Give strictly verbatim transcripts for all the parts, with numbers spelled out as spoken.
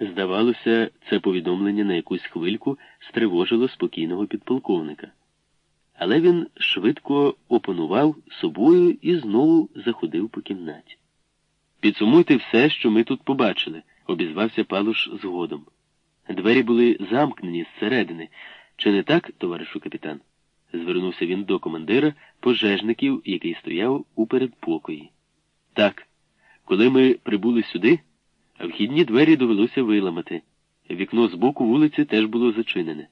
Здавалося, це повідомлення на якусь хвильку стривожило спокійного підполковника. Але він швидко опанував собою і знову заходив по кімнаті. «Підсумуйте все, що ми тут побачили», — обізвався Палуш згодом. «Двері були замкнені зсередини. Чи не так, товаришу капітан?» — звернувся він до командира пожежників, який стояв у передпокої. «Так. Коли ми прибули сюди, вхідні двері довелося виламати. Вікно з боку вулиці теж було зачинене.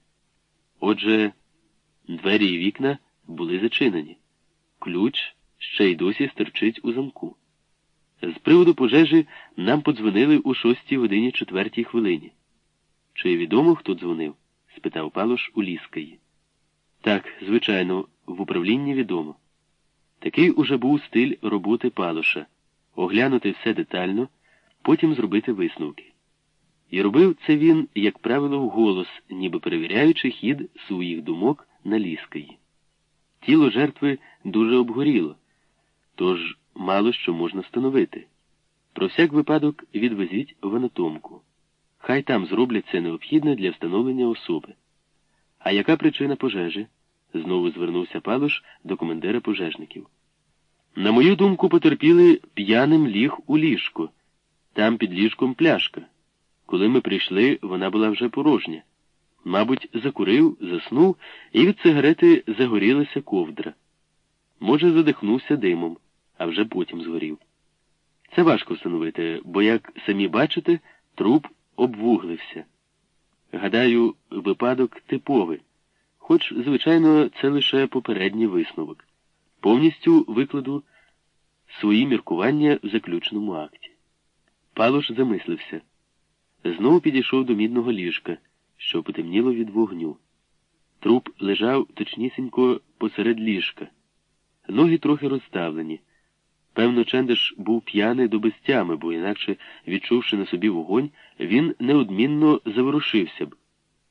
Отже, двері і вікна були зачинені. Ключ ще й досі стерчить у замку. З приводу пожежі нам подзвонили у шостій годині четвертій хвилині. Чи відомо, хто дзвонив?» — спитав Палуш у Ліскаї. «Так, звичайно, в управлінні відомо». Такий уже був стиль роботи Палуша — оглянути все детально, потім зробити висновки. І робив це він, як правило, вголос, ніби перевіряючи хід своїх думок на Ліскаї. Тіло жертви дуже обгоріло, тож мало що можна встановити. Про всяк випадок відвезіть в анатомку. Хай там зроблять це необхідне для встановлення особи. А яка причина пожежі? Знову звернувся Палуш до командира пожежників. На мою думку, потерпіли п'яним ліг у ліжко. Там під ліжком пляшка. Коли ми прийшли, вона була вже порожня. Мабуть, закурив, заснув, і від сигарети загорілася ковдра. Може, задихнувся димом, а вже потім згорів. Це важко встановити, бо, як самі бачите, труп обвуглився. Гадаю, випадок типовий, хоч, звичайно, це лише попередній висновок. Повністю викладу свої міркування в заключному акті. Палуш замислився. Знову підійшов до мідного ліжка, що потемніло від вогню. Труп лежав точнісінько посеред ліжка. Ноги трохи розставлені. Певно, Чендиш був п'яний до безтями, бо інакше, відчувши на собі вогонь, він неодмінно заворушився б.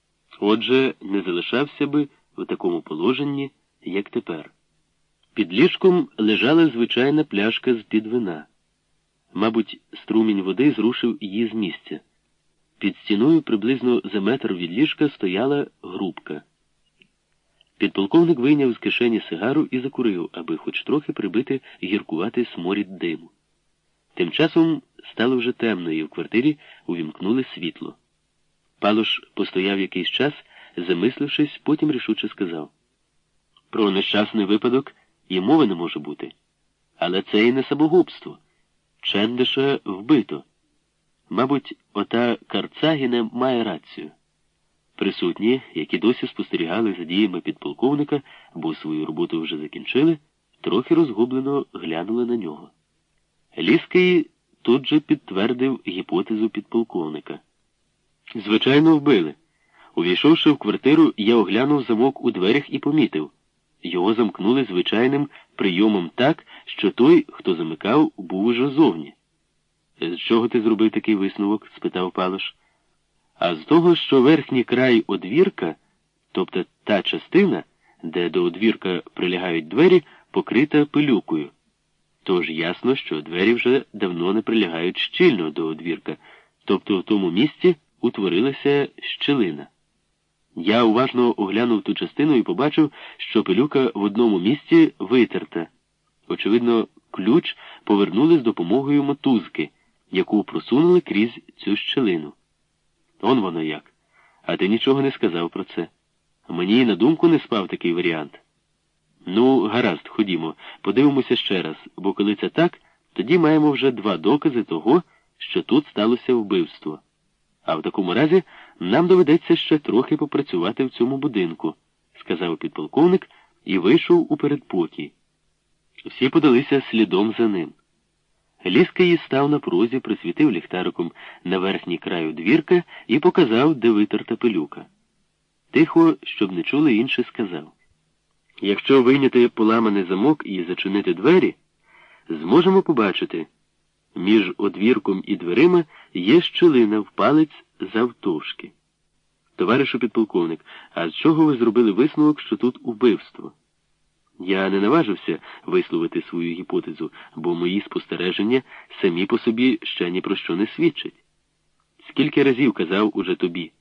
Отже, не залишався би в такому положенні, як тепер. Під ліжком лежала звичайна пляшка з-під вина. Мабуть, струмінь води зрушив її з місця. Під стіною приблизно за метр від ліжка стояла грубка. Підполковник вийняв з кишені сигару і закурив, аби хоч трохи прибити гіркуватий сморід диму. Тим часом стало вже темно, і в квартирі увімкнули світло. Палуш постояв якийсь час, замислившись, потім рішуче сказав: «Про нещасний випадок і мови не може бути. Але це і не самогубство. Чендиша вбито. Мабуть, ота Карцагіна має рацію». Присутні, які досі спостерігали за діями підполковника, бо свою роботу вже закінчили, трохи розгублено глянули на нього. Ліскаї тут же підтвердив гіпотезу підполковника. «Звичайно, вбили. Увійшовши в квартиру, я оглянув замок у дверях і помітив. Його замкнули звичайним прийомом так, що той, хто замикав, був уже зовні». «З чого ти зробив такий висновок?» – спитав Палуш. «А з того, що верхній край одвірка, тобто та частина, де до одвірка прилягають двері, покрита пилюкою. Тож ясно, що двері вже давно не прилягають щільно до одвірка, тобто в тому місці утворилася щілина. Я уважно оглянув ту частину і побачив, що пилюка в одному місці витерта. Очевидно, ключ повернули з допомогою мотузки, яку просунули крізь цю щілину. Он воно як. А ти нічого не сказав про це. Мені і на думку не спав такий варіант. Ну, гаразд, ходімо, подивимося ще раз, бо коли це так, тоді маємо вже два докази того, що тут сталося вбивство. А в такому разі нам доведеться ще трохи попрацювати в цьому будинку», – сказав підполковник і вийшов у передпокій. Всі подалися слідом за ним. Ліскаї став на прозі, присвітив ліхтариком на верхній краю двірка і показав, де витерта пилюка. Тихо, щоб не чули інші, сказав: «Якщо вийняти поламаний замок і зачинити двері, зможемо побачити, між одвірком і дверима є щілина в палець завтовшки. Товаришу підполковник, а з чого ви зробили висновок, що тут убивство?» Я не наважився висловити свою гіпотезу, бо мої спостереження самі по собі ще ні про що не свідчать. Скільки разів казав уже тобі?